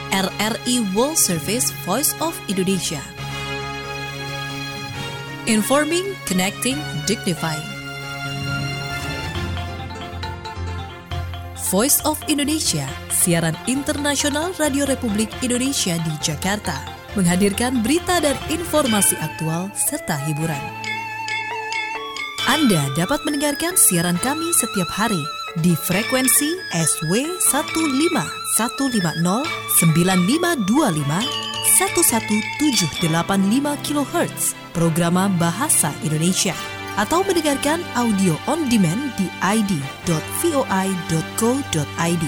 RRI World Service Voice of Indonesia. Informing, connecting, dignifying. Voice of Indonesia, siaran internasional Radio Republik Indonesia di Jakarta, menghadirkan berita dan informasi aktual serta hiburan. Anda dapat mendengarkan siaran kami setiap hari di frekuensi SW 15150 9525 11785 kHz Programa Bahasa Indonesia, atau mendengarkan audio on demand di id.voi.co.id.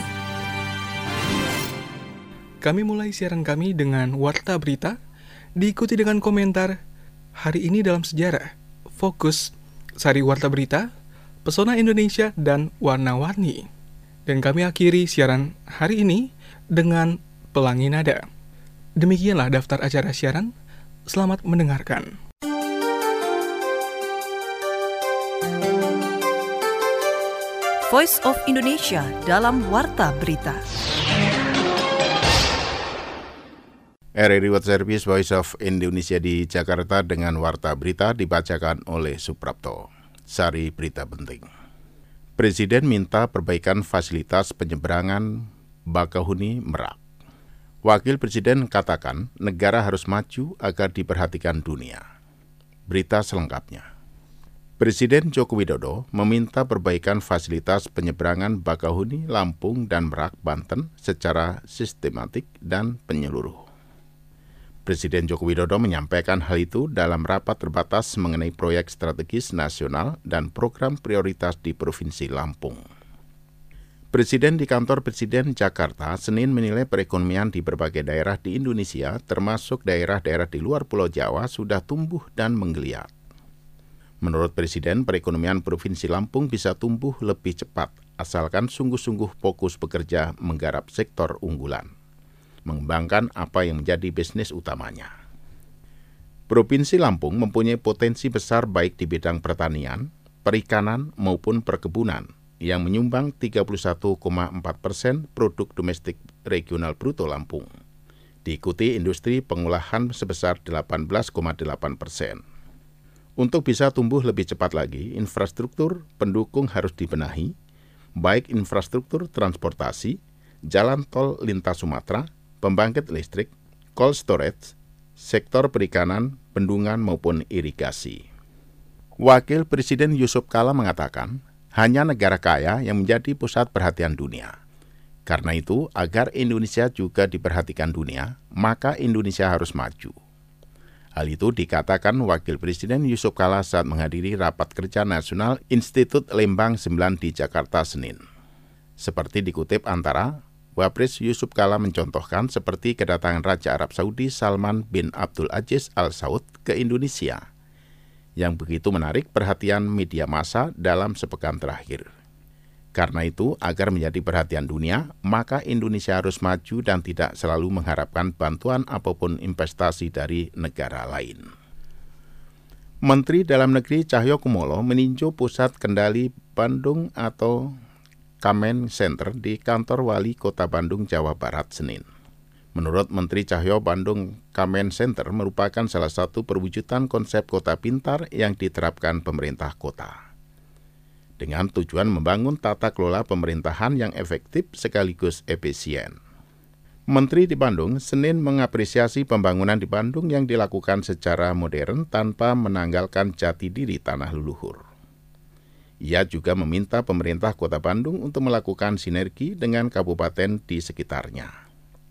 Kami mulai siaran kami dengan Warta Berita, diikuti dengan komentar Hari Ini Dalam Sejarah, Fokus, Sari Warta Berita, Pesona Indonesia, dan Warna-Warni. Dan kami akhiri siaran hari ini dengan Pelangi Nada. Demikianlah daftar acara siaran. Selamat mendengarkan. Voice of Indonesia dalam Warta Berita. RRI World Service Voice of Indonesia di Jakarta dengan Warta Berita dibacakan oleh Suprapto. Sari berita penting. Presiden minta perbaikan fasilitas penyeberangan Bakahuni Merak. Wakil Presiden katakan negara harus maju agar diperhatikan dunia. Berita selengkapnya. Presiden Joko Widodo meminta perbaikan fasilitas penyeberangan Bakahuni, Lampung, dan Merak, Banten secara sistematik dan menyeluruh. Presiden Joko Widodo menyampaikan hal itu dalam rapat terbatas mengenai proyek strategis nasional dan program prioritas di Provinsi Lampung. Presiden di kantor Presiden Jakarta Senin menilai perekonomian di berbagai daerah di Indonesia, termasuk daerah-daerah di luar Pulau Jawa, sudah tumbuh dan menggeliat. Menurut Presiden, perekonomian Provinsi Lampung bisa tumbuh lebih cepat, asalkan sungguh-sungguh fokus bekerja menggarap sektor unggulan, mengembangkan apa yang menjadi bisnis utamanya. Provinsi Lampung mempunyai potensi besar baik di bidang pertanian, perikanan, maupun perkebunan, yang menyumbang 31,4% produk domestik regional bruto Lampung. Diikuti industri pengolahan sebesar 18,8%. Untuk bisa tumbuh lebih cepat lagi, infrastruktur pendukung harus dibenahi, baik infrastruktur transportasi, jalan tol lintas Sumatera, pembangkit listrik, cold storage, sektor perikanan, bendungan maupun irigasi. Wakil Presiden Yusuf Kala mengatakan, hanya negara kaya yang menjadi pusat perhatian dunia. Karena itu, agar Indonesia juga diperhatikan dunia, maka Indonesia harus maju. Hal itu dikatakan Wakil Presiden Yusuf Kala saat menghadiri Rapat Kerja Nasional Institut Lembang 9 di Jakarta Senin. Seperti dikutip Antara, Wapres Yusuf Kala mencontohkan seperti kedatangan Raja Arab Saudi Salman bin Abdul Aziz Al Saud ke Indonesia, yang begitu menarik perhatian media massa dalam sepekan terakhir. Karena itu, agar menjadi perhatian dunia, maka Indonesia harus maju dan tidak selalu mengharapkan bantuan apapun investasi dari negara lain. Menteri Dalam Negeri Cahyokumolo meninjau pusat kendali Bandung atau Kamen Center di kantor Wali Kota Bandung, Jawa Barat, Senin. Menurut Menteri Cahyo, Bandung Kamen Center merupakan salah satu perwujudan konsep kota pintar yang diterapkan pemerintah kota, dengan tujuan membangun tata kelola pemerintahan yang efektif sekaligus efisien. Menteri di Bandung Senin mengapresiasi pembangunan di Bandung yang dilakukan secara modern tanpa menanggalkan jati diri tanah leluhur. Ia juga meminta pemerintah Kota Bandung untuk melakukan sinergi dengan kabupaten di sekitarnya.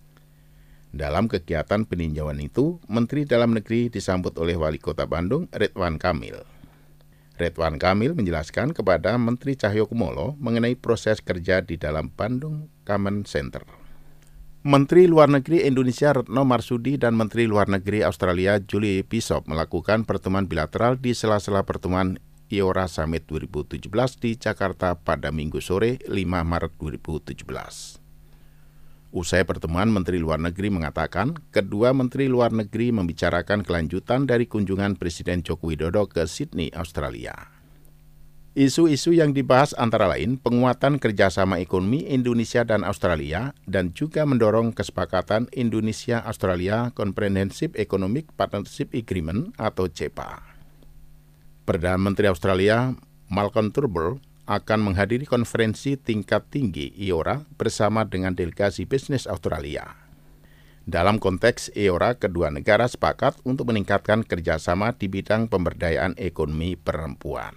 Dalam kegiatan peninjauan itu, Menteri Dalam Negeri disambut oleh Wali Kota Bandung, Ridwan Kamil. Ridwan Kamil menjelaskan kepada Menteri Cahyokumolo mengenai proses kerja di dalam Bandung Kamen Center. Menteri Luar Negeri Indonesia Retno Marsudi dan Menteri Luar Negeri Australia Julie Bishop melakukan pertemuan bilateral di sela-sela pertemuan IORA Summit 2017 di Jakarta pada Minggu sore 5 Maret 2017. Usai pertemuan, Menteri Luar Negeri mengatakan kedua Menteri Luar Negeri membicarakan kelanjutan dari kunjungan Presiden Joko Widodo ke Sydney, Australia. Isu-isu yang dibahas antara lain penguatan kerjasama ekonomi Indonesia dan Australia dan juga mendorong kesepakatan Indonesia-Australia Comprehensive Economic Partnership Agreement atau CEPA. Perdana Menteri Australia Malcolm Turnbull akan menghadiri konferensi tingkat tinggi IORA bersama dengan delegasi bisnis Australia. Dalam konteks IORA, kedua negara sepakat untuk meningkatkan kerjasama di bidang pemberdayaan ekonomi perempuan.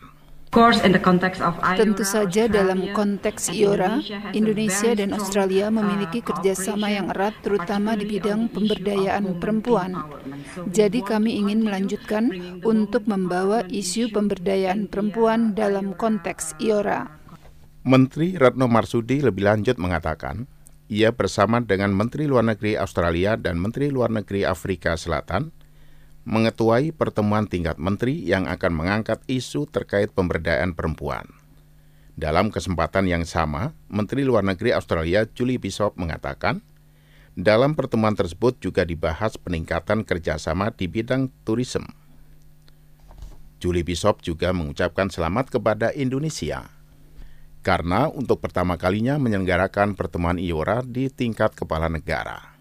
Tentu saja dalam konteks IORA, Indonesia dan Australia memiliki kerjasama yang erat terutama di bidang pemberdayaan perempuan. Jadi kami ingin melanjutkan untuk membawa isu pemberdayaan perempuan dalam konteks IORA. Menteri Retno Marsudi lebih lanjut mengatakan, ia bersama dengan Menteri Luar Negeri Australia dan Menteri Luar Negeri Afrika Selatan mengetuai pertemuan tingkat menteri yang akan mengangkat isu terkait pemberdayaan perempuan. Dalam kesempatan yang sama, Menteri Luar Negeri Australia Julie Bishop mengatakan, dalam pertemuan tersebut juga dibahas peningkatan kerjasama di bidang tourism. Julie Bishop juga mengucapkan selamat kepada Indonesia, karena untuk pertama kalinya menyelenggarakan pertemuan IORA di tingkat kepala negara.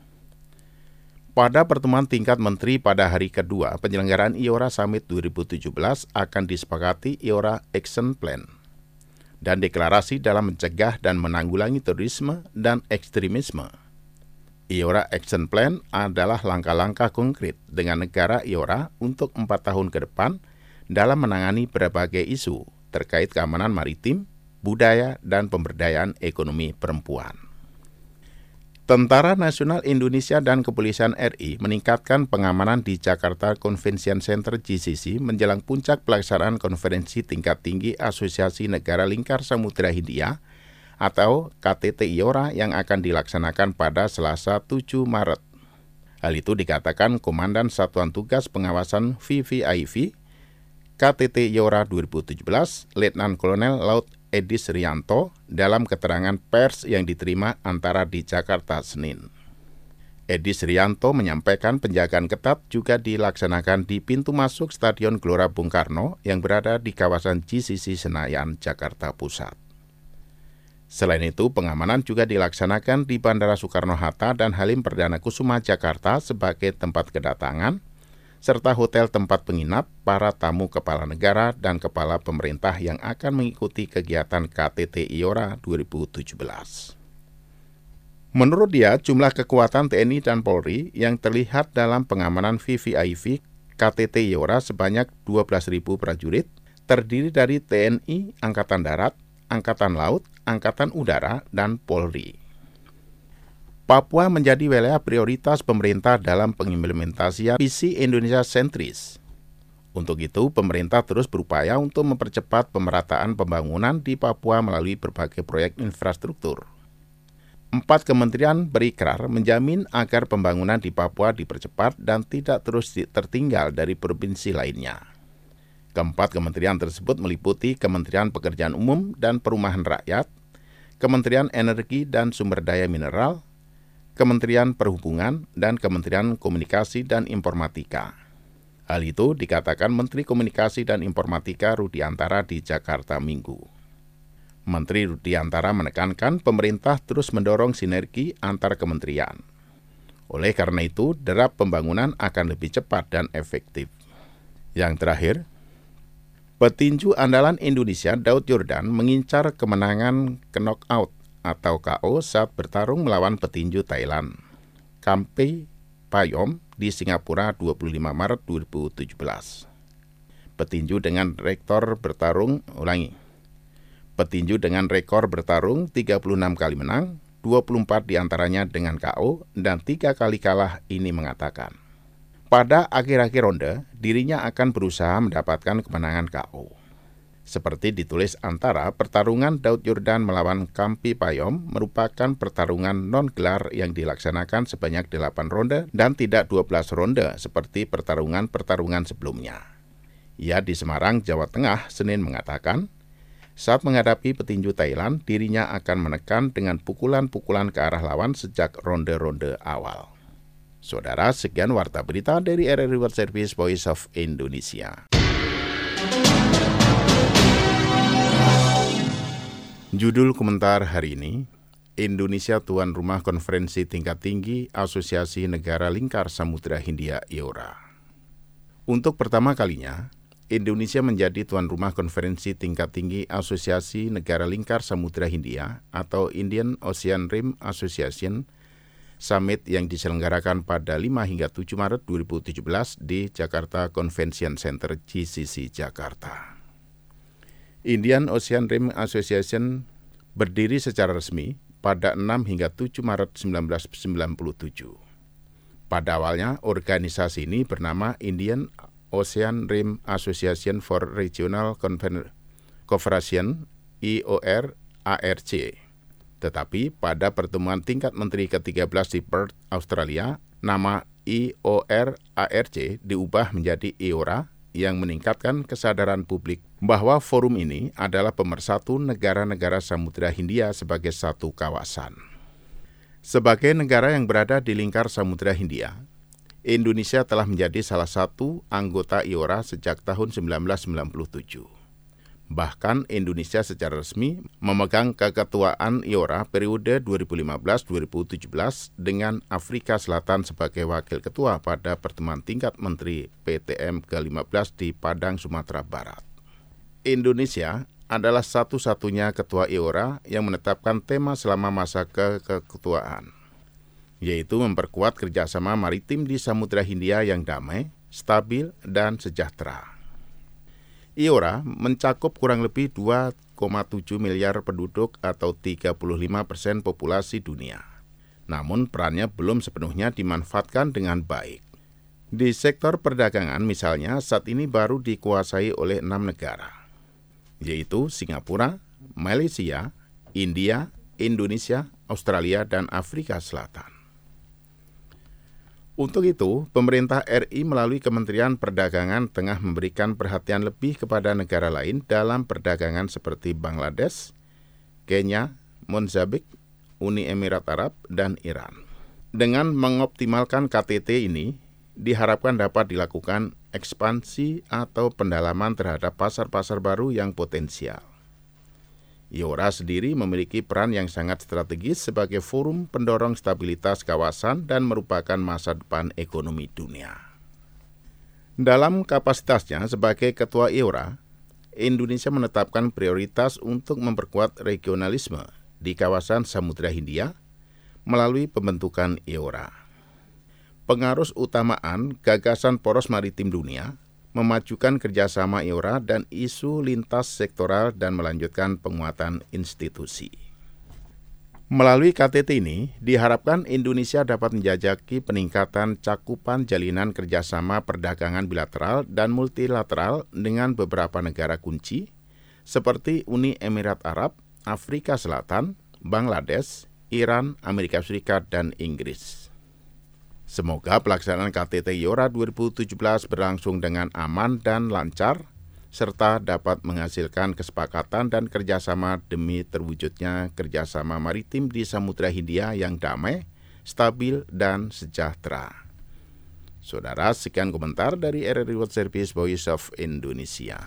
Pada pertemuan tingkat menteri pada hari kedua penyelenggaraan IORA Summit 2017 akan disepakati IORA Action Plan dan deklarasi dalam mencegah dan menanggulangi terorisme dan ekstremisme. IORA Action Plan adalah langkah-langkah konkret dengan negara IORA untuk 4 tahun ke depan dalam menangani berbagai isu terkait keamanan maritim, budaya, dan pemberdayaan ekonomi perempuan. Tentara Nasional Indonesia dan Kepolisian RI meningkatkan pengamanan di Jakarta Convention Center GCC menjelang puncak pelaksanaan konferensi tingkat tinggi Asosiasi Negara Lingkar Samudra Hindia atau KTT IORA yang akan dilaksanakan pada Selasa 7 Maret. Hal itu dikatakan Komandan Satuan Tugas Pengawasan VVIP KTT IORA 2017, Letnan Kolonel Laut Edis Rianto dalam keterangan pers yang diterima antara di Jakarta Senin. Edis Rianto menyampaikan penjagaan ketat juga dilaksanakan di pintu masuk Stadion Gelora Bung Karno yang berada di kawasan GCC Senayan, Jakarta Pusat. Selain itu, pengamanan juga dilaksanakan di Bandara Soekarno-Hatta dan Halim Perdana Kusuma, Jakarta sebagai tempat kedatangan, serta hotel tempat penginap para tamu kepala negara dan kepala pemerintah yang akan mengikuti kegiatan KTT IORA 2017. Menurut dia, jumlah kekuatan TNI dan Polri yang terlihat dalam pengamanan VVIP KTT IORA sebanyak 12.000 prajurit, terdiri dari TNI, Angkatan Darat, Angkatan Laut, Angkatan Udara, dan Polri. Papua menjadi wilayah prioritas pemerintah dalam pengimplementasian visi Indonesia sentris. Untuk itu, pemerintah terus berupaya untuk mempercepat pemerataan pembangunan di Papua melalui berbagai proyek infrastruktur. 4 kementerian berikrar menjamin agar pembangunan di Papua dipercepat dan tidak terus tertinggal dari provinsi lainnya. Keempat kementerian tersebut meliputi Kementerian Pekerjaan Umum dan Perumahan Rakyat, Kementerian Energi dan Sumber Daya Mineral, Kementerian Perhubungan, dan Kementerian Komunikasi dan Informatika. Hal itu dikatakan Menteri Komunikasi dan Informatika Rudiantara di Jakarta Minggu. Menteri Rudiantara menekankan pemerintah terus mendorong sinergi antar kementerian. Oleh karena itu, derap pembangunan akan lebih cepat dan efektif. Yang terakhir, petinju andalan Indonesia Daud Yordan mengincar kemenangan knockout atau KO saat bertarung melawan petinju Thailand, Kampi Payom di Singapura 25 Maret 2017. Petinju dengan rekor bertarung 36 kali menang, 24 diantaranya dengan KO dan 3 kali kalah ini mengatakan, pada akhir-akhir ronde dirinya akan berusaha mendapatkan kemenangan KO. Seperti ditulis antara, pertarungan Daud Yordan melawan Kampi Payom merupakan pertarungan non-gelar yang dilaksanakan sebanyak 8 ronde dan tidak 12 ronde seperti pertarungan-pertarungan sebelumnya. Ia di Semarang, Jawa Tengah, Senin mengatakan, saat menghadapi petinju Thailand, dirinya akan menekan dengan pukulan-pukulan ke arah lawan sejak ronde-ronde awal. Saudara, sekian Warta Berita dari RRI World Service Voice of Indonesia. Judul komentar hari ini, Indonesia tuan rumah konferensi tingkat tinggi Asosiasi Negara Lingkar Samudra Hindia (IORA). Untuk pertama kalinya, Indonesia menjadi tuan rumah konferensi tingkat tinggi Asosiasi Negara Lingkar Samudra Hindia atau Indian Ocean Rim Association Summit yang diselenggarakan pada 5 hingga 7 Maret 2017 di Jakarta Convention Center GCC Jakarta. Indian Ocean Rim Association berdiri secara resmi pada 6 hingga 7 Maret 1997. Pada awalnya, organisasi ini bernama Indian Ocean Rim Association for Regional Cooperation (IOR-ARC). Tetapi pada pertemuan tingkat menteri ke-13 di Perth, Australia, nama IOR-ARC diubah menjadi IORA yang meningkatkan kesadaran publik bahwa forum ini adalah pemersatu negara-negara Samudra Hindia sebagai satu kawasan. Sebagai negara yang berada di lingkar Samudra Hindia, Indonesia telah menjadi salah satu anggota IORA sejak tahun 1997. Bahkan Indonesia secara resmi memegang keketuaan IORA periode 2015-2017 dengan Afrika Selatan sebagai wakil ketua pada pertemuan tingkat menteri PTM ke-15 di Padang, Sumatera Barat. Indonesia adalah satu-satunya ketua IORA yang menetapkan tema selama masa keketuaan, yaitu memperkuat kerjasama maritim di Samudra Hindia yang damai, stabil, dan sejahtera. IORA mencakup kurang lebih 2,7 miliar penduduk atau 35% populasi dunia. Namun perannya belum sepenuhnya dimanfaatkan dengan baik. Di sektor perdagangan misalnya saat ini baru dikuasai oleh 6 negara, yaitu Singapura, Malaysia, India, Indonesia, Australia, dan Afrika Selatan. Untuk itu, pemerintah RI melalui Kementerian Perdagangan tengah memberikan perhatian lebih kepada negara lain dalam perdagangan seperti Bangladesh, Kenya, Mozambik, Uni Emirat Arab, dan Iran. Dengan mengoptimalkan KTT ini, diharapkan dapat dilakukan ekspansi atau pendalaman terhadap pasar-pasar baru yang potensial. IORA sendiri memiliki peran yang sangat strategis sebagai forum pendorong stabilitas kawasan dan merupakan masa depan ekonomi dunia. Dalam kapasitasnya sebagai ketua IORA, Indonesia menetapkan prioritas untuk memperkuat regionalisme di kawasan Samudra Hindia melalui pembentukan IORA. Pengarus utamaan gagasan poros maritim dunia, memajukan kerjasama IORA dan isu lintas sektoral dan melanjutkan penguatan institusi. Melalui KTT ini, diharapkan Indonesia dapat menjajaki peningkatan cakupan jalinan kerjasama perdagangan bilateral dan multilateral dengan beberapa negara kunci, seperti Uni Emirat Arab, Afrika Selatan, Bangladesh, Iran, Amerika Serikat, dan Inggris. Semoga pelaksanaan KTT IORA 2017 berlangsung dengan aman dan lancar, serta dapat menghasilkan kesepakatan dan kerjasama demi terwujudnya kerjasama maritim di Samudra Hindia yang damai, stabil, dan sejahtera. Saudara, sekian komentar dari RRI World Service Voice of Indonesia.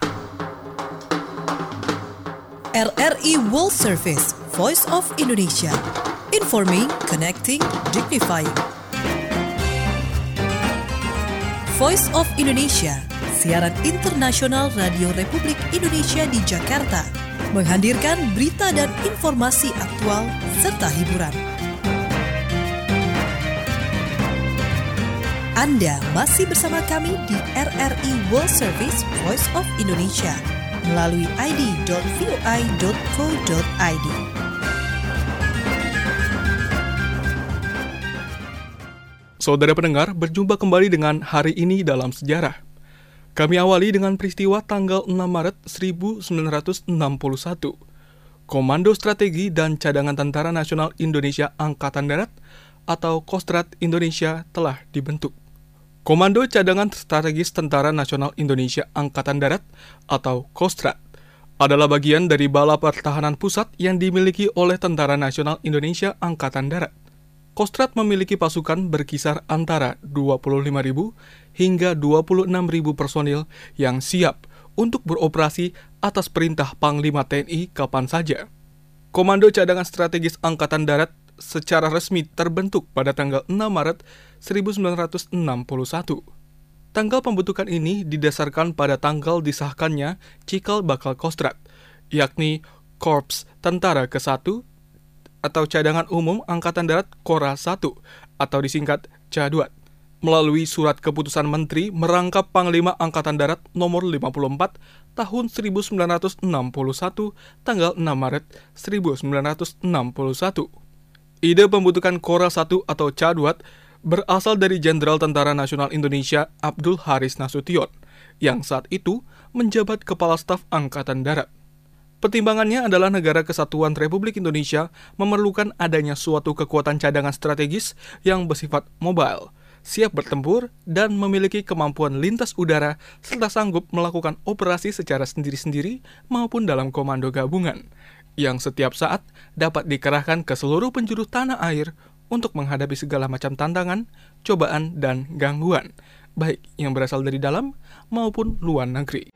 RRI World Service Voice of Indonesia. Informing, connecting, dignifying. Voice of Indonesia, siaran internasional Radio Republik Indonesia di Jakarta, menghadirkan berita dan informasi aktual serta hiburan. Anda masih bersama kami di RRI World Service Voice of Indonesia melalui id.voi.co.id. Saudara pendengar, berjumpa kembali dengan Hari Ini dalam Sejarah. Kami awali dengan peristiwa tanggal 6 Maret 1961. Komando Strategi dan Cadangan Tentara Nasional Indonesia Angkatan Darat atau Kostrad Indonesia telah dibentuk. Komando Cadangan Strategis Tentara Nasional Indonesia Angkatan Darat atau Kostrad adalah bagian dari Bala Pertahanan Pusat yang dimiliki oleh Tentara Nasional Indonesia Angkatan Darat. Kostrad memiliki pasukan berkisar antara 25.000 hingga 26.000 personil yang siap untuk beroperasi atas perintah Panglima TNI kapan saja. Komando Cadangan Strategis Angkatan Darat secara resmi terbentuk pada tanggal 6 Maret 1961. Tanggal pembentukan ini didasarkan pada tanggal disahkannya Cikal Bakal Kostrad, yakni Korps Tentara ke-1 atau Cadangan Umum Angkatan Darat Kora 1 atau disingkat Caduat, melalui surat keputusan Menteri Merangkap Panglima Angkatan Darat nomor 54 tahun 1961 tanggal 6 Maret 1961. Ide pembentukan Kora 1 atau Caduat berasal dari Jenderal Tentara Nasional Indonesia Abdul Haris Nasution yang saat itu menjabat Kepala Staf Angkatan Darat. Pertimbangannya adalah negara kesatuan Republik Indonesia memerlukan adanya suatu kekuatan cadangan strategis yang bersifat mobile, siap bertempur, dan memiliki kemampuan lintas udara serta sanggup melakukan operasi secara sendiri-sendiri maupun dalam komando gabungan, yang setiap saat dapat dikerahkan ke seluruh penjuru tanah air untuk menghadapi segala macam tantangan, cobaan, dan gangguan, baik yang berasal dari dalam maupun luar negeri.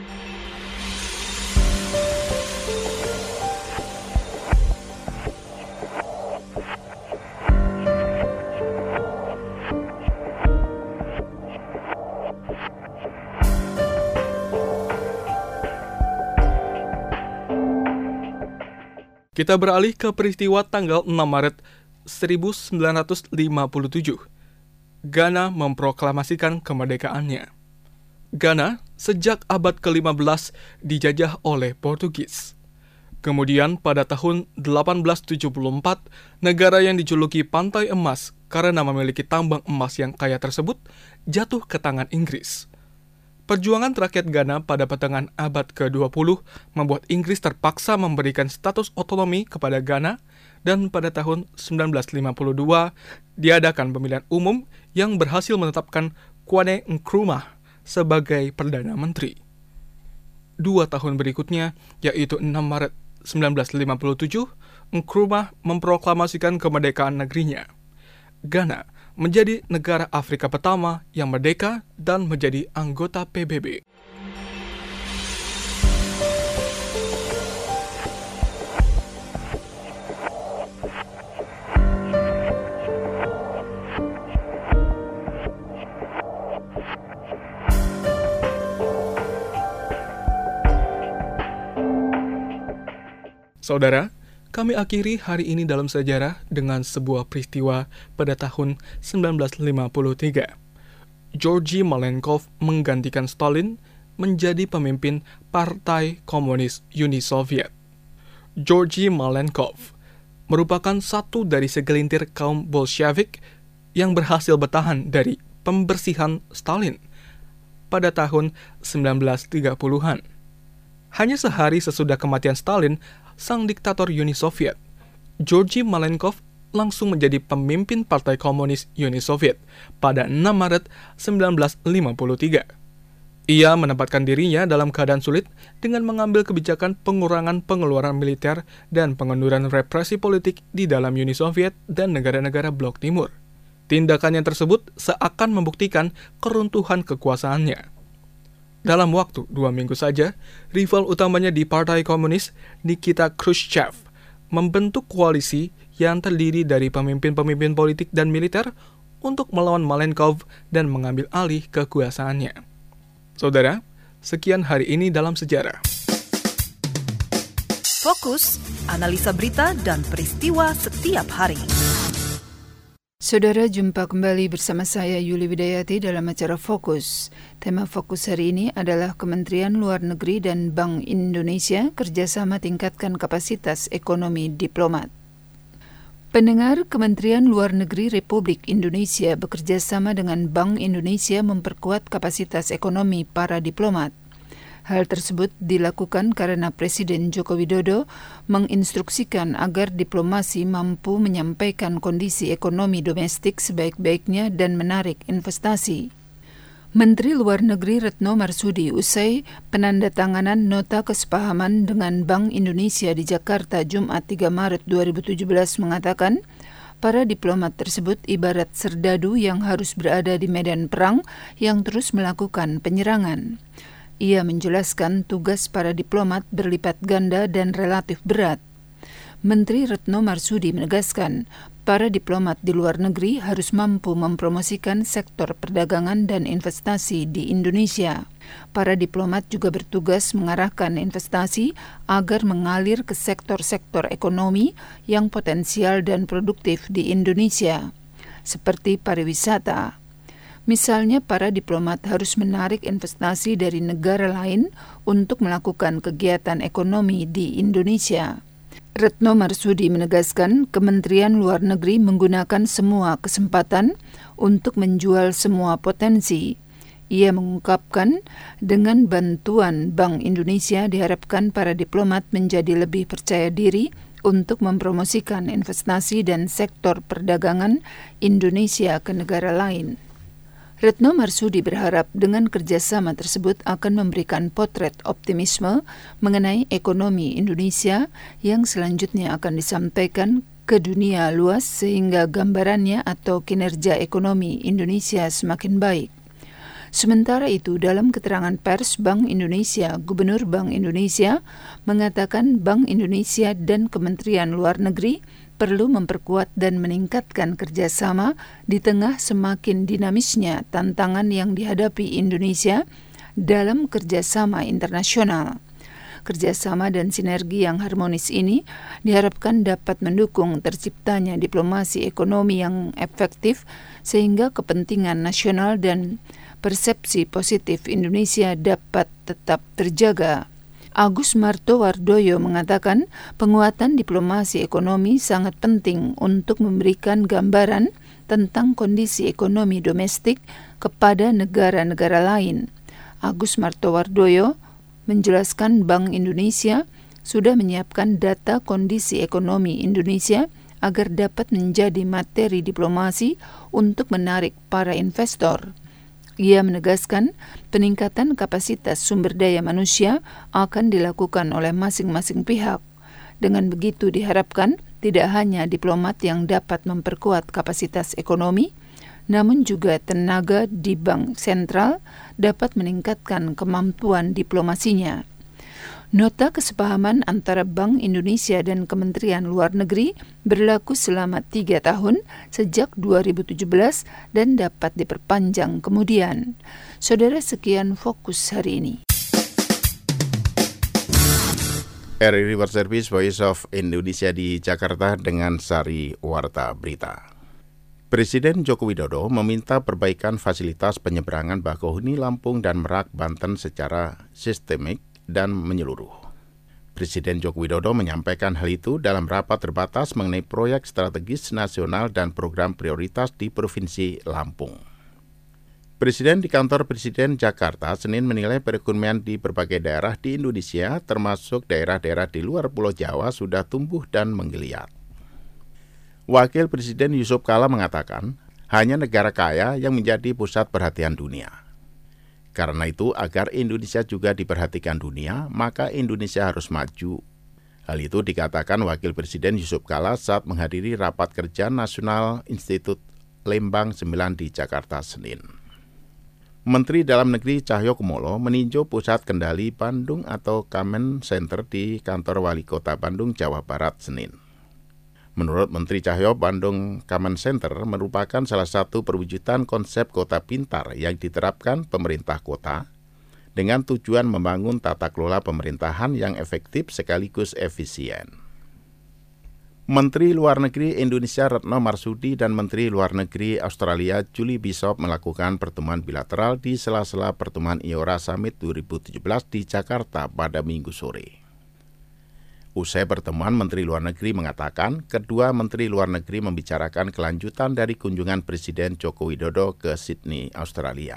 Kita beralih ke peristiwa tanggal 6 Maret 1957. Ghana memproklamasikan kemerdekaannya. Ghana sejak abad ke-15 dijajah oleh Portugis. Kemudian pada tahun 1874, negara yang dijuluki Pantai Emas karena memiliki tambang emas yang kaya tersebut jatuh ke tangan Inggris. Perjuangan rakyat Ghana pada pertengahan abad ke-20 membuat Inggris terpaksa memberikan status otonomi kepada Ghana, dan pada tahun 1952 diadakan pemilihan umum yang berhasil menetapkan Kwame Nkrumah sebagai Perdana Menteri. 2 tahun berikutnya, yaitu 6 Maret 1957, Nkrumah memproklamasikan kemerdekaan negerinya. Ghana menjadi negara Afrika pertama yang merdeka dan menjadi anggota PBB. Saudara, kami akhiri hari ini dalam sejarah dengan sebuah peristiwa pada tahun 1953. Georgy Malenkov menggantikan Stalin menjadi pemimpin Partai Komunis Uni Soviet. Georgy Malenkov merupakan satu dari segelintir kaum Bolshevik yang berhasil bertahan dari pembersihan Stalin pada tahun 1930-an. Hanya sehari sesudah kematian Stalin, sang diktator Uni Soviet, Georgy Malenkov langsung menjadi pemimpin Partai Komunis Uni Soviet pada 6 Maret 1953. Ia menempatkan dirinya dalam keadaan sulit dengan mengambil kebijakan pengurangan pengeluaran militer dan pengunduran represi politik di dalam Uni Soviet dan negara-negara Blok Timur. Tindakannya tersebut seakan membuktikan keruntuhan kekuasaannya. Dalam waktu 2 minggu saja, rival utamanya di Partai Komunis, Nikita Khrushchev, membentuk koalisi yang terdiri dari pemimpin-pemimpin politik dan militer untuk melawan Malenkov dan mengambil alih kekuasaannya. Saudara, sekian hari ini dalam sejarah. Fokus, analisa berita dan peristiwa setiap hari. Saudara, jumpa kembali bersama saya Yuli Widayati dalam acara Fokus. Tema Fokus hari ini adalah Kementerian Luar Negeri dan Bank Indonesia kerjasama tingkatkan kapasitas ekonomi diplomat. Pendengar, Kementerian Luar Negeri Republik Indonesia bekerjasama dengan Bank Indonesia memperkuat kapasitas ekonomi para diplomat. Hal tersebut dilakukan karena Presiden Joko Widodo menginstruksikan agar diplomasi mampu menyampaikan kondisi ekonomi domestik sebaik-baiknya dan menarik investasi. Menteri Luar Negeri Retno Marsudi usai penandatanganan nota kesepahaman dengan Bank Indonesia di Jakarta Jumat 3 Maret 2017 mengatakan, para diplomat tersebut ibarat serdadu yang harus berada di medan perang yang terus melakukan penyerangan. Ia menjelaskan tugas para diplomat berlipat ganda dan relatif berat. Menteri Retno Marsudi menegaskan, para diplomat di luar negeri harus mampu mempromosikan sektor perdagangan dan investasi di Indonesia. Para diplomat juga bertugas mengarahkan investasi agar mengalir ke sektor-sektor ekonomi yang potensial dan produktif di Indonesia, seperti pariwisata. Misalnya, para diplomat harus menarik investasi dari negara lain untuk melakukan kegiatan ekonomi di Indonesia. Retno Marsudi menegaskan Kementerian Luar Negeri menggunakan semua kesempatan untuk menjual semua potensi. Ia mengungkapkan, dengan bantuan Bank Indonesia diharapkan para diplomat menjadi lebih percaya diri untuk mempromosikan investasi dan sektor perdagangan Indonesia ke negara lain. Retno Marsudi berharap dengan kerjasama tersebut akan memberikan potret optimisme mengenai ekonomi Indonesia yang selanjutnya akan disampaikan ke dunia luas sehingga gambarannya atau kinerja ekonomi Indonesia semakin baik. Sementara itu, dalam keterangan pers Bank Indonesia, Gubernur Bank Indonesia mengatakan Bank Indonesia dan Kementerian Luar Negeri perlu memperkuat dan meningkatkan kerjasama di tengah semakin dinamisnya tantangan yang dihadapi Indonesia dalam kerjasama internasional. Kerjasama dan sinergi yang harmonis ini diharapkan dapat mendukung terciptanya diplomasi ekonomi yang efektif sehingga kepentingan nasional dan persepsi positif Indonesia dapat tetap terjaga. Agus Martowardoyo mengatakan penguatan diplomasi ekonomi sangat penting untuk memberikan gambaran tentang kondisi ekonomi domestik kepada negara-negara lain. Agus Martowardoyo menjelaskan Bank Indonesia sudah menyiapkan data kondisi ekonomi Indonesia agar dapat menjadi materi diplomasi untuk menarik para investor. Ia menegaskan peningkatan kapasitas sumber daya manusia akan dilakukan oleh masing-masing pihak. Dengan begitu diharapkan tidak hanya diplomat yang dapat memperkuat kapasitas ekonomi, namun juga tenaga di bank sentral dapat meningkatkan kemampuan diplomasinya. Nota kesepahaman antara Bank Indonesia dan Kementerian Luar Negeri berlaku selama 3 tahun sejak 2017 dan dapat diperpanjang kemudian. Saudara, sekian fokus hari ini. RRI World Service Voice of Indonesia di Jakarta dengan Sari Warta Berita. Presiden Joko Widodo meminta perbaikan fasilitas penyeberangan Bakauheni, Lampung, dan Merak, Banten secara sistemik dan menyeluruh. Presiden Joko Widodo menyampaikan hal itu dalam rapat terbatas mengenai proyek strategis nasional dan program prioritas di Provinsi Lampung. Presiden di kantor Presiden Jakarta Senin menilai perekonomian di berbagai daerah di Indonesia, termasuk daerah-daerah di luar Pulau Jawa, sudah tumbuh dan menggeliat. Wakil Presiden Yusuf Kala mengatakan, hanya negara kaya yang menjadi pusat perhatian dunia. Karena itu, agar Indonesia juga diperhatikan dunia, maka Indonesia harus maju. Hal itu dikatakan Wakil Presiden Yusuf Kala saat menghadiri Rapat Kerja Nasional Institut Lembang 9 di Jakarta Senin. Menteri Dalam Negeri Cahyokumolo meninjau Pusat Kendali Bandung atau Command Center di Kantor Wali Kota Bandung, Jawa Barat, Senin. Menurut Menteri Cahyo, Bandung Command Center merupakan salah satu perwujudan konsep kota pintar yang diterapkan pemerintah kota dengan tujuan membangun tata kelola pemerintahan yang efektif sekaligus efisien. Menteri Luar Negeri Indonesia Retno Marsudi dan Menteri Luar Negeri Australia Julie Bishop melakukan pertemuan bilateral di sela-sela pertemuan IORA Summit 2017 di Jakarta pada Minggu sore. Usai pertemuan, Menteri Luar Negeri mengatakan kedua Menteri Luar Negeri membicarakan kelanjutan dari kunjungan Presiden Joko Widodo ke Sydney, Australia.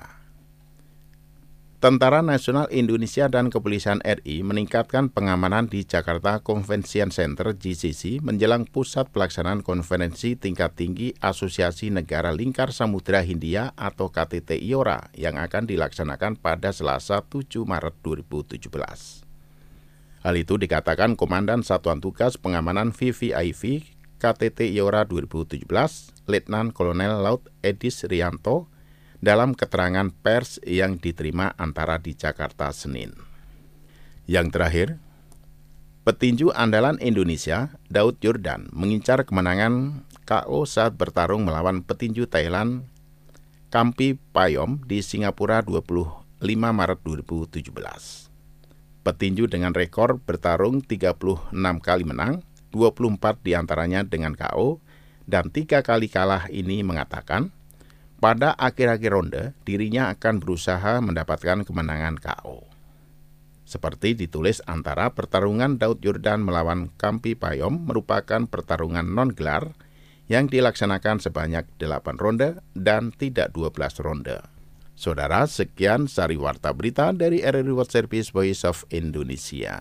Tentara Nasional Indonesia dan Kepolisian RI meningkatkan pengamanan di Jakarta Convention Center GCC menjelang pusat pelaksanaan konferensi tingkat tinggi Asosiasi Negara Lingkar Samudra Hindia atau KTT IORA yang akan dilaksanakan pada Selasa 7 Maret 2017. Hal itu dikatakan Komandan Satuan Tugas Pengamanan VVIP KTT IORA 2017, Letnan Kolonel Laut Edis Rianto, dalam keterangan pers yang diterima antara di Jakarta Senin. Yang terakhir, Petinju andalan Indonesia, Daud Yordan, mengincar kemenangan KO saat bertarung melawan petinju Thailand, Kampi Payom di Singapura 25 Maret 2017. Petinju dengan rekor bertarung 36 kali menang, 24 diantaranya dengan KO, dan 3 kali kalah ini mengatakan, pada akhir-akhir ronde dirinya akan berusaha mendapatkan kemenangan KO. Seperti ditulis antara pertarungan Daud Yordan melawan Kampi Payom merupakan pertarungan non-gelar yang dilaksanakan sebanyak 8 ronde dan tidak 12 ronde. Saudara, sekian sari warta berita dari RRI World Service Voice of Indonesia.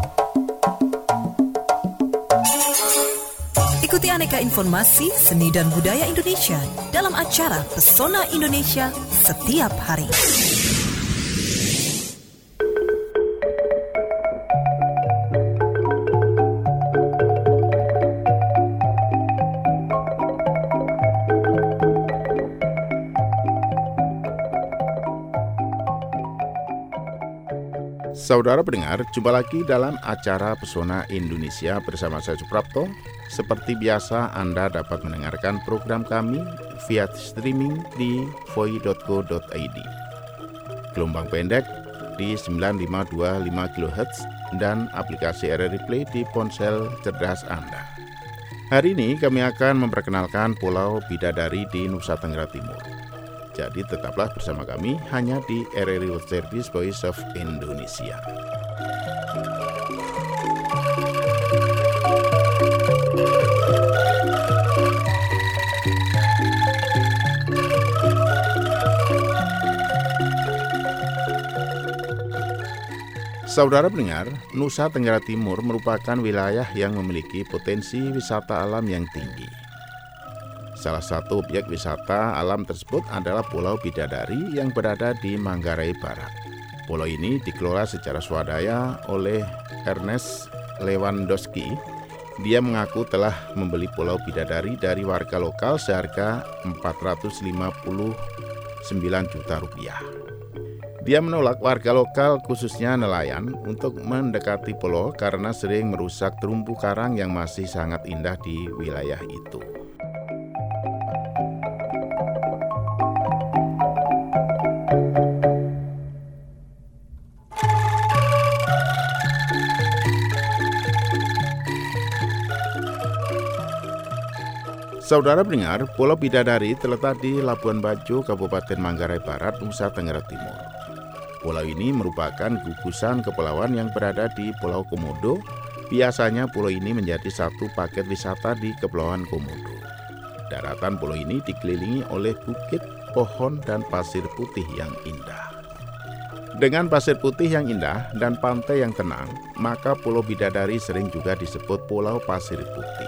Ikuti aneka informasi seni dan budaya Indonesia dalam acara Pesona Indonesia setiap hari. Saudara pendengar, jumpa lagi dalam acara Pesona Indonesia bersama saya Suprapto. Seperti biasa, Anda dapat mendengarkan program kami via streaming di voi.co.id. Gelombang pendek di 9525 kHz dan aplikasi RRI Play di ponsel cerdas Anda. Hari ini kami akan memperkenalkan Pulau Bidadari di Nusa Tenggara Timur. Jadi tetaplah bersama kami hanya di RRI World Service Voice of Indonesia. Saudara pendengar, Nusa Tenggara Timur merupakan wilayah yang memiliki potensi wisata alam yang tinggi. Salah satu objek wisata alam tersebut adalah Pulau Bidadari yang berada di Manggarai Barat. Pulau ini dikelola secara swadaya oleh Ernest Lewandowski. Dia mengaku telah membeli Pulau Bidadari dari warga lokal seharga Rp459 juta. Dia menolak warga lokal khususnya nelayan untuk mendekati pulau karena sering merusak terumbu karang yang masih sangat indah di wilayah itu. Saudara pendengar, Pulau Bidadari terletak di Labuan Bajo, Kabupaten Manggarai Barat, Nusa Tenggara Timur. Pulau ini merupakan gugusan kepulauan yang berada di Pulau Komodo. Biasanya pulau ini menjadi satu paket wisata di Kepulauan Komodo. Daratan pulau ini dikelilingi oleh bukit, pohon, dan pasir putih yang indah. Dengan pasir putih yang indah dan pantai yang tenang, maka Pulau Bidadari sering juga disebut Pulau Pasir Putih.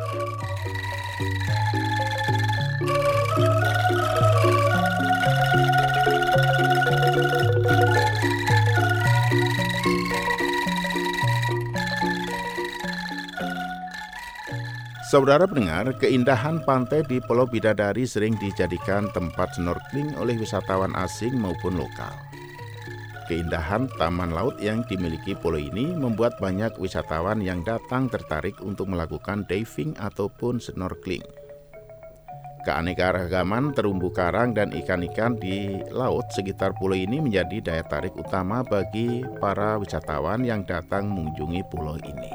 Saudara pendengar, keindahan pantai di Pulau Bidadari sering dijadikan tempat snorkeling oleh wisatawan asing maupun lokal. Keindahan taman laut yang dimiliki pulau ini membuat banyak wisatawan yang datang tertarik untuk melakukan diving ataupun snorkeling. Keanekaragaman terumbu karang dan ikan-ikan di laut sekitar pulau ini menjadi daya tarik utama bagi para wisatawan yang datang mengunjungi pulau ini.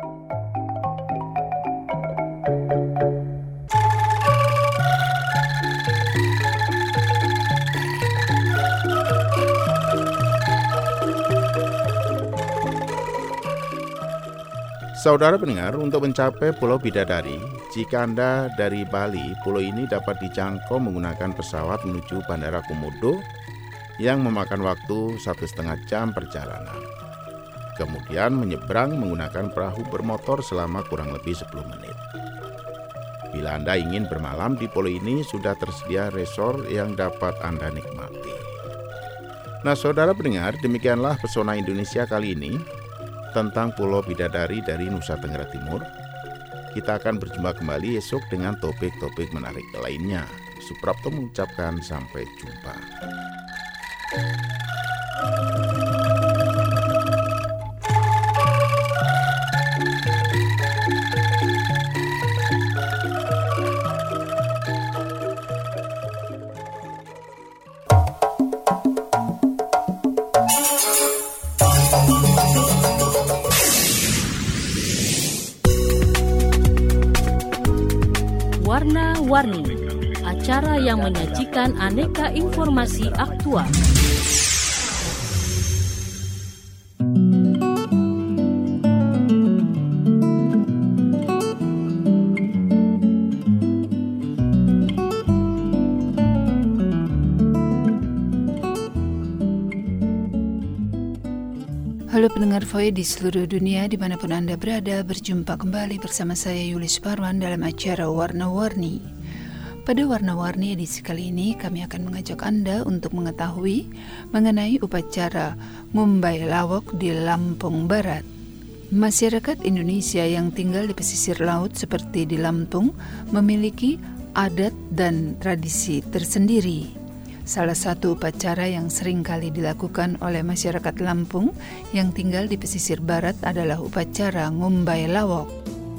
Saudara pendengar, untuk mencapai Pulau Bidadari, jika Anda dari Bali, pulau ini dapat dijangkau menggunakan pesawat menuju Bandara Komodo yang memakan waktu 1,5 jam perjalanan. Kemudian menyeberang menggunakan perahu bermotor selama kurang lebih 10 menit. Bila Anda ingin bermalam di pulau ini, sudah tersedia resort yang dapat Anda nikmati. Nah, saudara pendengar, demikianlah Pesona Indonesia kali ini tentang Pulau Bidadari dari Nusa Tenggara Timur. Kita akan berjumpa kembali esok dengan topik-topik menarik lainnya. Suprapto mengucapkan sampai jumpa. Warna-Warni, acara yang menyajikan aneka informasi aktual. Halo pendengar VOA di seluruh dunia dimanapun Anda berada, berjumpa kembali bersama saya Yulis Parwan dalam acara Warna-Warni. Pada Warna-Warni edisi kali ini kami akan mengajak Anda untuk mengetahui mengenai upacara Ngumbai Lawok di Lampung Barat. Masyarakat Indonesia yang tinggal di pesisir laut seperti di Lampung memiliki adat dan tradisi tersendiri. Salah satu upacara yang sering kali dilakukan oleh masyarakat Lampung yang tinggal di pesisir barat adalah upacara Ngumbai Lawok.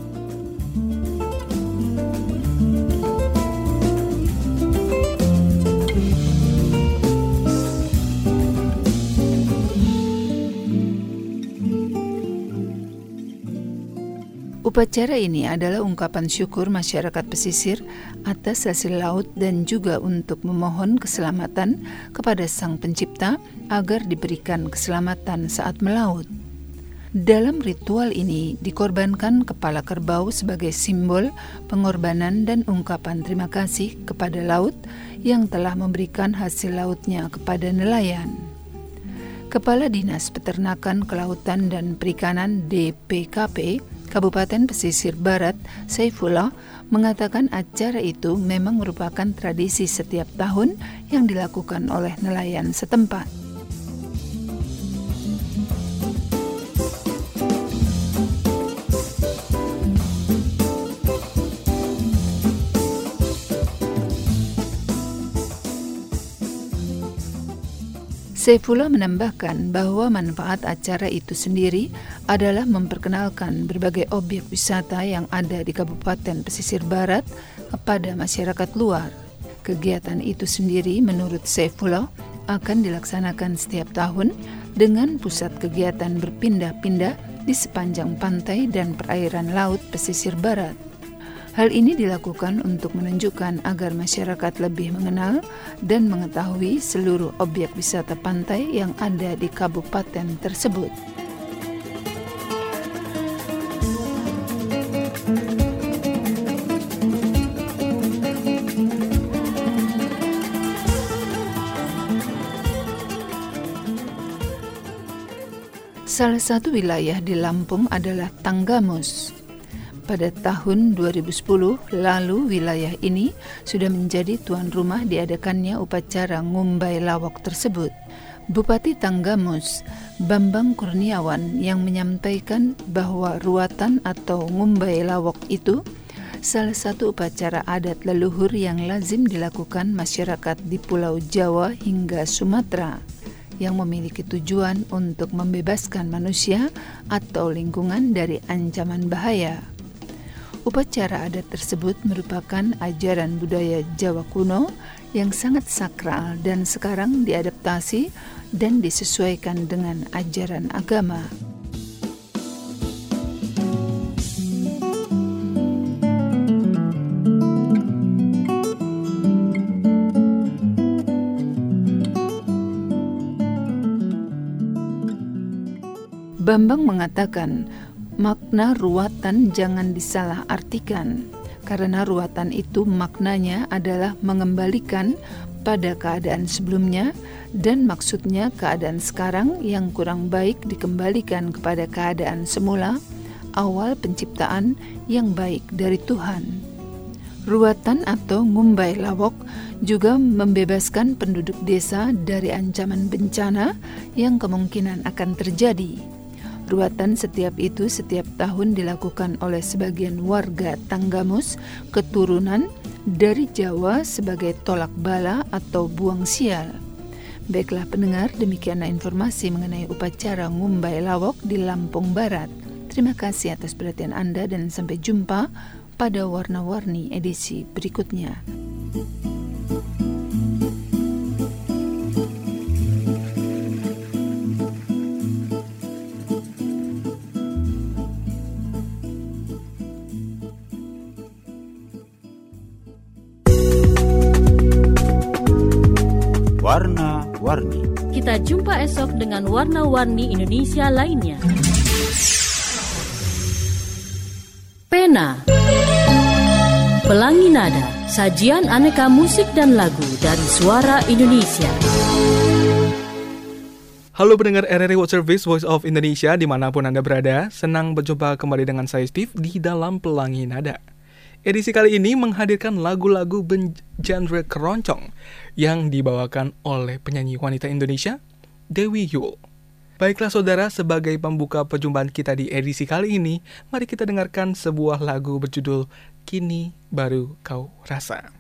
Upacara ini adalah ungkapan syukur masyarakat pesisir atas hasil laut dan juga untuk memohon keselamatan kepada Sang Pencipta agar diberikan keselamatan saat melaut. Dalam ritual ini dikorbankan kepala kerbau sebagai simbol pengorbanan dan ungkapan terima kasih kepada laut yang telah memberikan hasil lautnya kepada nelayan. Kepala Dinas Peternakan, Kelautan dan Perikanan DPKP Kabupaten Pesisir Barat, Saifullah, mengatakan acara itu memang merupakan tradisi setiap tahun yang dilakukan oleh nelayan setempat. Saifullah menambahkan bahwa manfaat acara itu sendiri adalah memperkenalkan berbagai objek wisata yang ada di Kabupaten Pesisir Barat kepada masyarakat luar. Kegiatan itu sendiri menurut Saifullah akan dilaksanakan setiap tahun dengan pusat kegiatan berpindah-pindah di sepanjang pantai dan perairan laut pesisir barat. Hal ini dilakukan untuk menunjukkan agar masyarakat lebih mengenal dan mengetahui seluruh objek wisata pantai yang ada di kabupaten tersebut. Salah satu wilayah di Lampung adalah Tanggamus. Pada tahun 2010 lalu wilayah ini sudah menjadi tuan rumah diadakannya upacara Ngumbai Lawok tersebut. Bupati Tanggamus, Bambang Kurniawan, yang menyampaikan bahwa ruatan atau Ngumbai Lawok itu salah satu upacara adat leluhur yang lazim dilakukan masyarakat di Pulau Jawa hingga Sumatera, yang memiliki tujuan untuk membebaskan manusia atau lingkungan dari ancaman bahaya. Upacara adat tersebut merupakan ajaran budaya Jawa kuno yang sangat sakral dan sekarang diadaptasi dan disesuaikan dengan ajaran agama. Bambang mengatakan, makna ruatan jangan disalah-artikan, karena ruatan itu maknanya adalah mengembalikan pada keadaan sebelumnya dan maksudnya keadaan sekarang yang kurang baik dikembalikan kepada keadaan semula, awal penciptaan yang baik dari Tuhan. Ruatan atau Ngumbai Lawok juga membebaskan penduduk desa dari ancaman bencana yang kemungkinan akan terjadi. Ruatan setiap tahun dilakukan oleh sebagian warga Tanggamus keturunan dari Jawa sebagai tolak bala atau buang sial. Baiklah pendengar, demikianlah informasi mengenai upacara Ngumbai Lawok di Lampung Barat. Terima kasih atas perhatian Anda dan sampai jumpa pada Warna-Warni edisi berikutnya. warna-warni. Kita jumpa esok dengan warna-warni Indonesia lainnya. Pena, Pelangi Nada, sajian aneka musik dan lagu dari suara Indonesia. Halo pendengar RRI World Service Voice of Indonesia dimanapun Anda berada, senang berjumpa kembali dengan saya Steve di dalam Pelangi Nada. Edisi kali ini menghadirkan lagu-lagu genre keroncong yang dibawakan oleh penyanyi wanita Indonesia, Dewi Yull. Baiklah saudara, sebagai pembuka perjumpaan kita di edisi kali ini, mari kita dengarkan sebuah lagu berjudul Kini Baru Kau Rasa.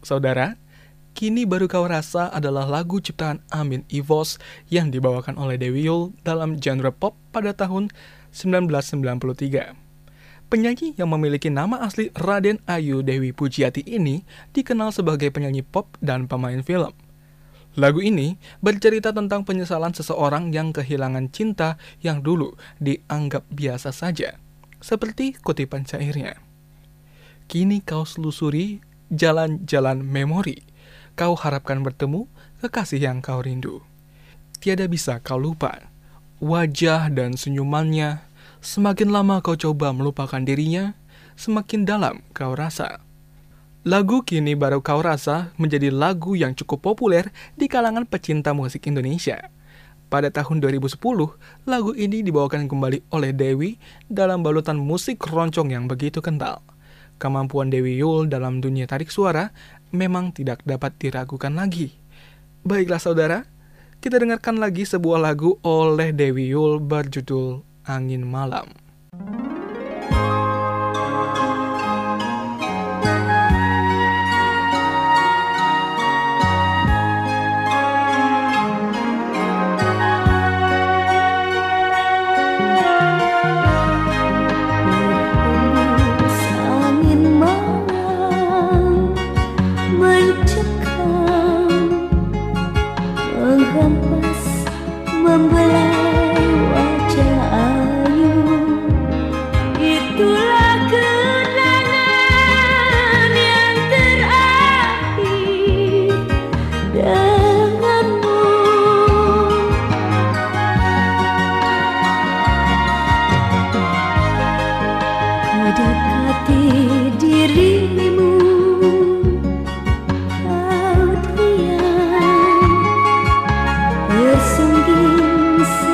Saudara, Kini Baru Kau Rasa adalah lagu ciptaan Amin Ivos yang dibawakan oleh Dewi Yull dalam genre pop pada tahun 1993. Penyanyi yang memiliki nama asli Raden Ayu Dewi Pujiati ini dikenal sebagai penyanyi pop dan pemain film. Lagu ini bercerita tentang penyesalan seseorang yang kehilangan cinta yang dulu dianggap biasa saja, seperti kutipan syairnya. Kini kau selusuri jalan-jalan memori, kau harapkan bertemu kekasih yang kau rindu. Tiada bisa kau lupa wajah dan senyumannya. Semakin lama kau coba melupakan dirinya, semakin dalam kau rasa. Lagu Kini Baru Kau Rasa menjadi lagu yang cukup populer di kalangan pecinta musik Indonesia. Pada tahun 2010, lagu ini dibawakan kembali oleh Dewi dalam balutan musik keroncong yang begitu kental. Kemampuan Dewi Yull dalam dunia tarik suara memang tidak dapat diragukan lagi. Baiklah saudara, kita dengarkan lagi sebuah lagu oleh Dewi Yull berjudul Angin Malam. Bersungking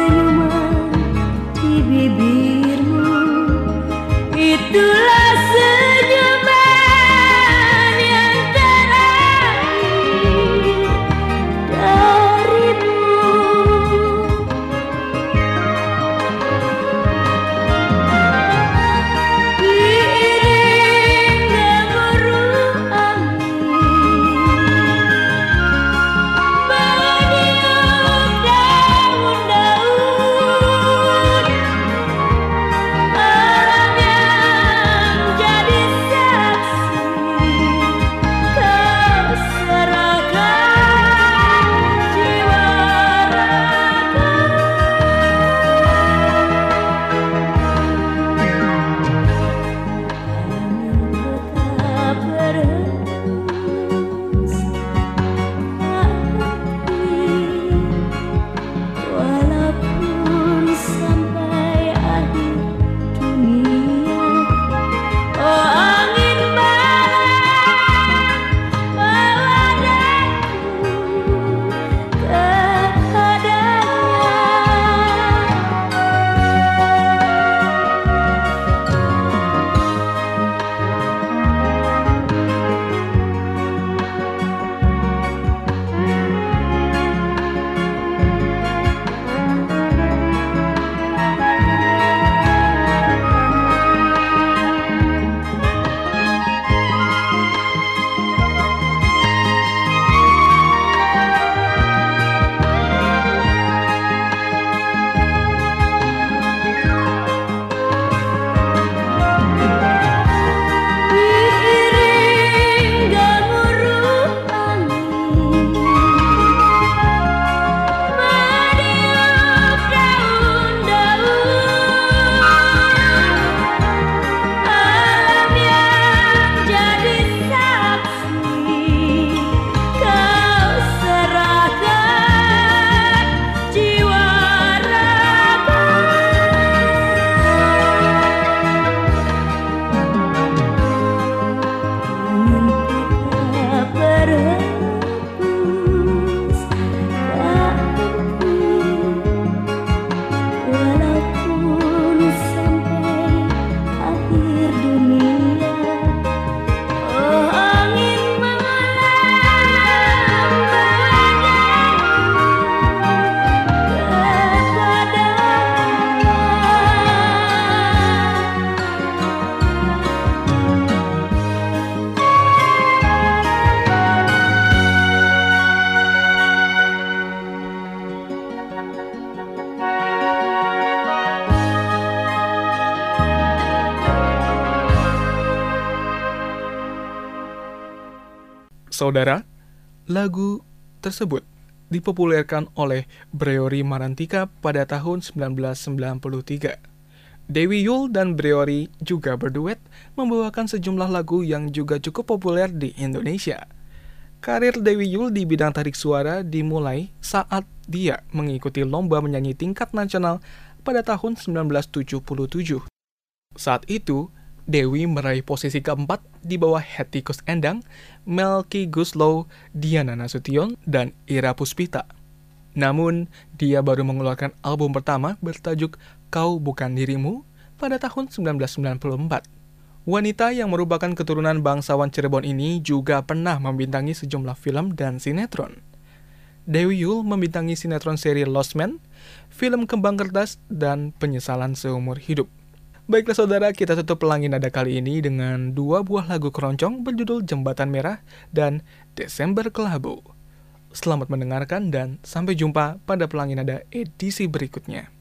Saudara, lagu tersebut dipopulerkan oleh Breori Marantika pada tahun 1993. Dewi Yull dan Breori juga berduet membawakan sejumlah lagu yang juga cukup populer di Indonesia. Karir Dewi Yull di bidang tarik suara dimulai saat dia mengikuti lomba menyanyi tingkat nasional pada tahun 1977. Saat itu, Dewi meraih posisi keempat di bawah Hetty Koes Endang, Melky Goeslaw, Diana Nasution, dan Ira Puspita. Namun, dia baru mengeluarkan album pertama bertajuk Kau Bukan Dirimu pada tahun 1994. Wanita yang merupakan keturunan bangsawan Cirebon ini juga pernah membintangi sejumlah film dan sinetron. Dewi Yull membintangi sinetron seri Lost Man, film Kembang Kertas, dan Penyesalan Seumur Hidup. Baiklah saudara, kita tutup Pelangi Nada kali ini dengan 2 buah lagu keroncong berjudul Jembatan Merah dan Desember Kelabu. Selamat mendengarkan dan sampai jumpa pada Pelangi Nada edisi berikutnya.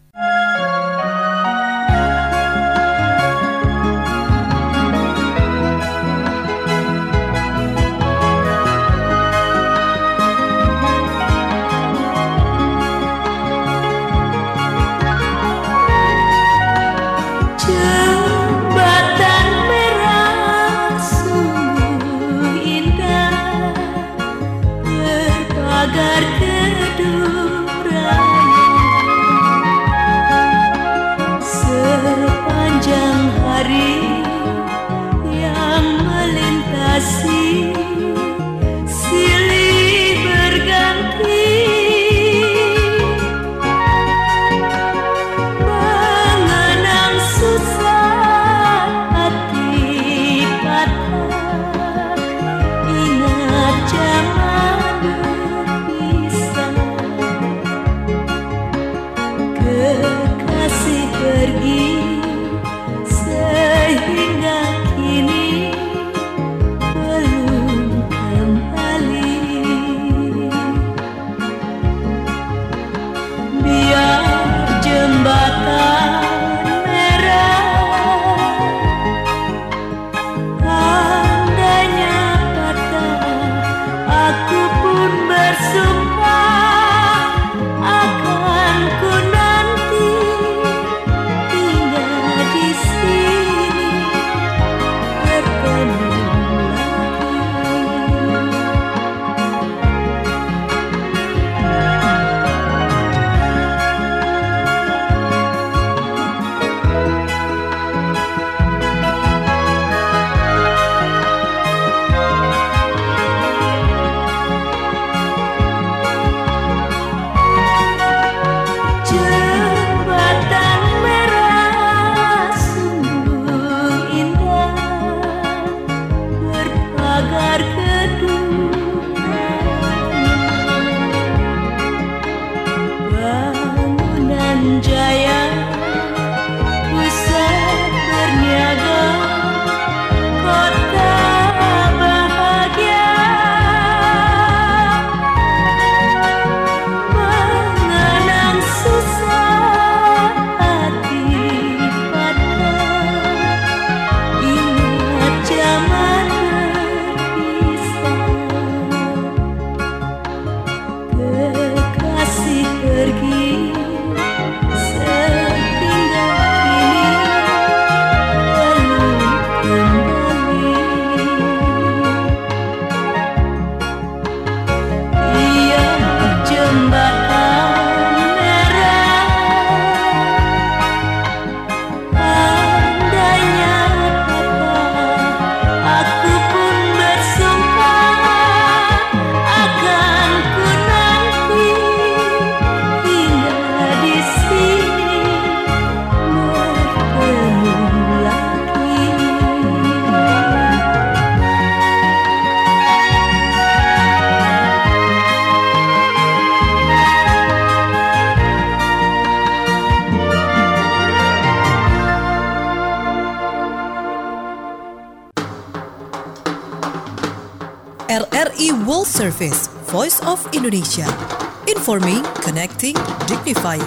RRI World Service, Voice of Indonesia. Informing, connecting, dignifying.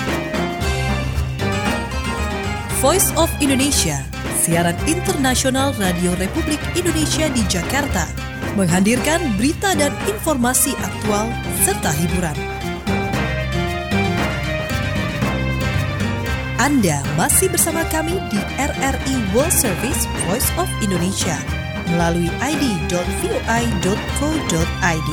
Voice of Indonesia, siaran internasional Radio Republik Indonesia di Jakarta, menghadirkan berita dan informasi aktual serta hiburan. Anda masih bersama kami di RRI World Service Voice of Indonesia melalui id.voi.co.id.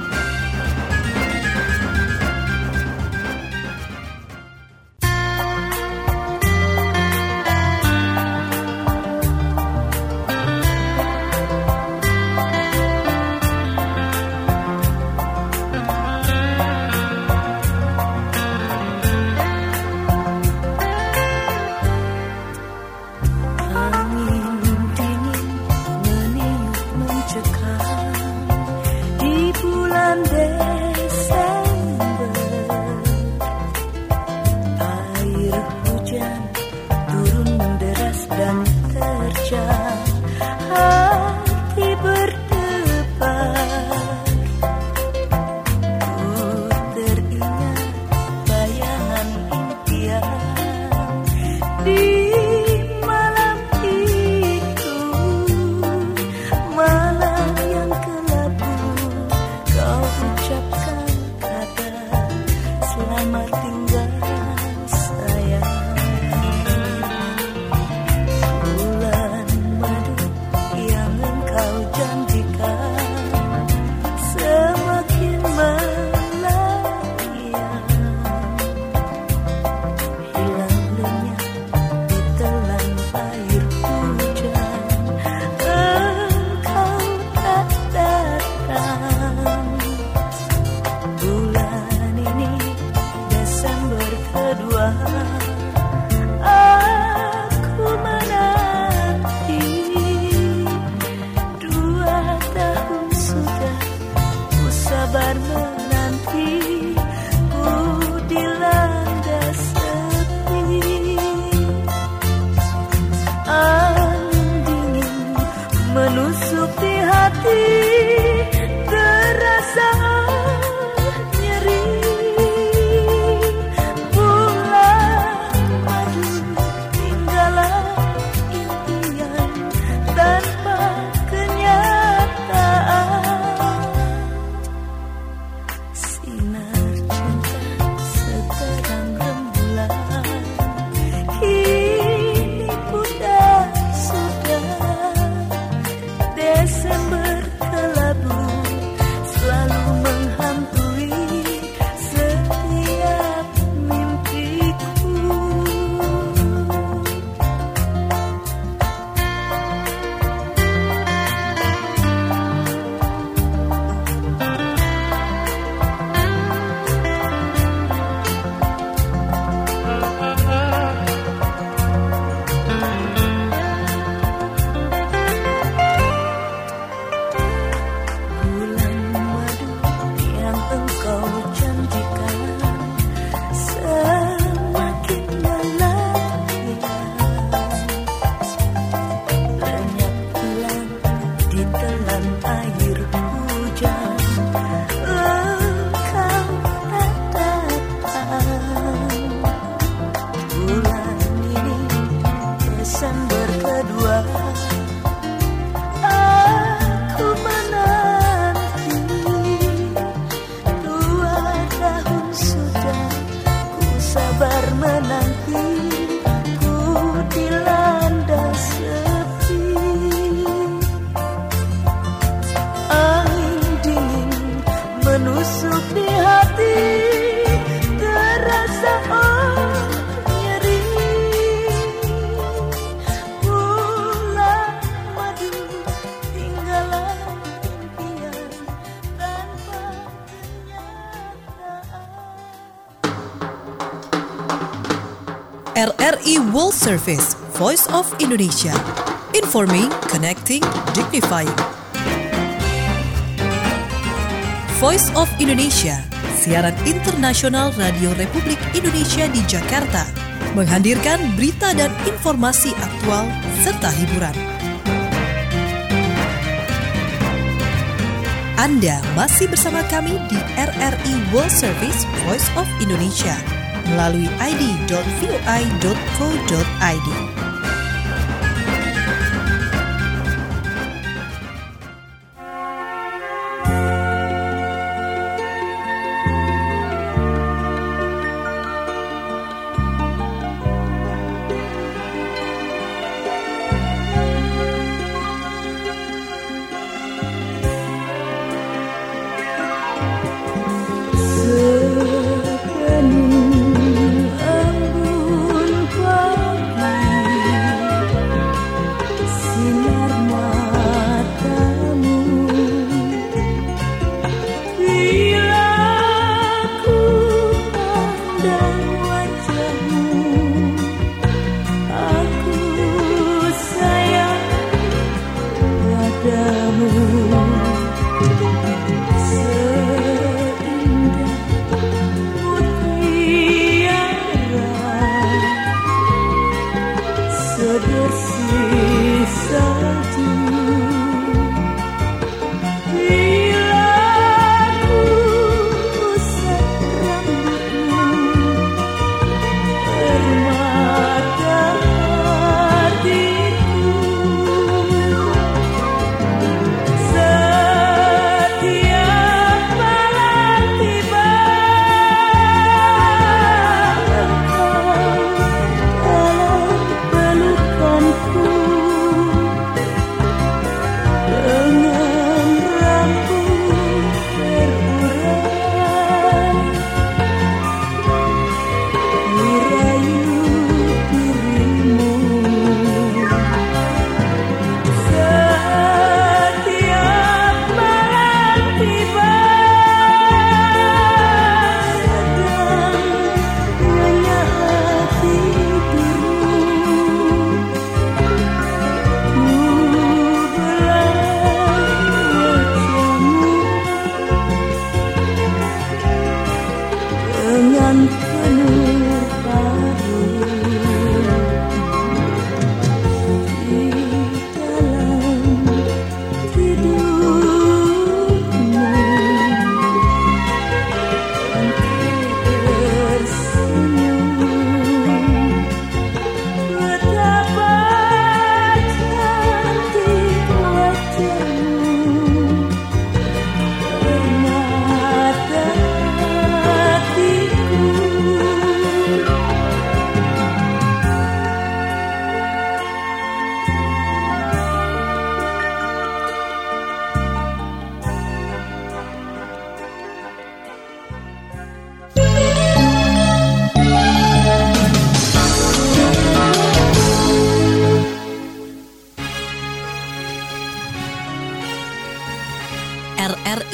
RRI World Service, Voice of Indonesia. Informing, connecting, dignifying. Voice of Indonesia, siaran internasional Radio Republik Indonesia di Jakarta, menghadirkan berita dan informasi aktual serta hiburan. Anda masih bersama kami di RRI World Service, Voice of Indonesia melalui id.voi.co.id.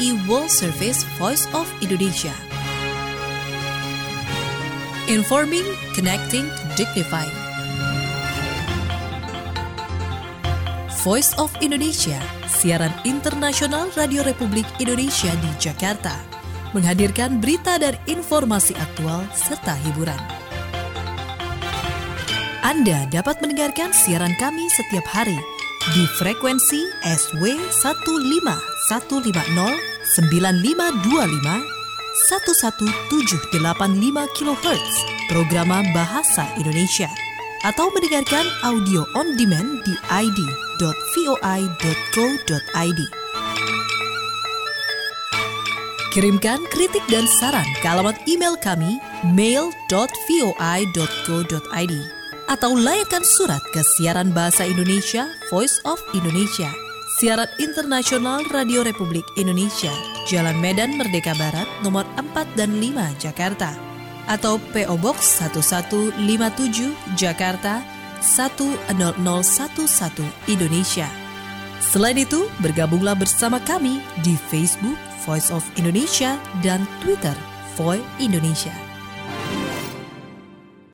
KBRI World Service Voice of Indonesia. Informing, connecting, dignifying. Voice of Indonesia, siaran internasional Radio Republik Indonesia di Jakarta, menghadirkan berita dan informasi aktual serta hiburan. Anda dapat mendengarkan siaran kami setiap hari di frekuensi SW 15150 9525 11785 kHz Programa Bahasa Indonesia, atau mendengarkan audio on demand di id.voi.co.id. Kirimkan kritik dan saran ke alamat email kami mail.voi.co.id atau layangkan surat ke siaran Bahasa Indonesia Voice of Indonesia, siaran internasional Radio Republik Indonesia, Jalan Medan Merdeka Barat, nomor 4 dan 5, Jakarta, atau PO Box 1157, Jakarta 10011, Indonesia. Selain itu, bergabunglah bersama kami di Facebook Voice of Indonesia dan Twitter Voi Indonesia.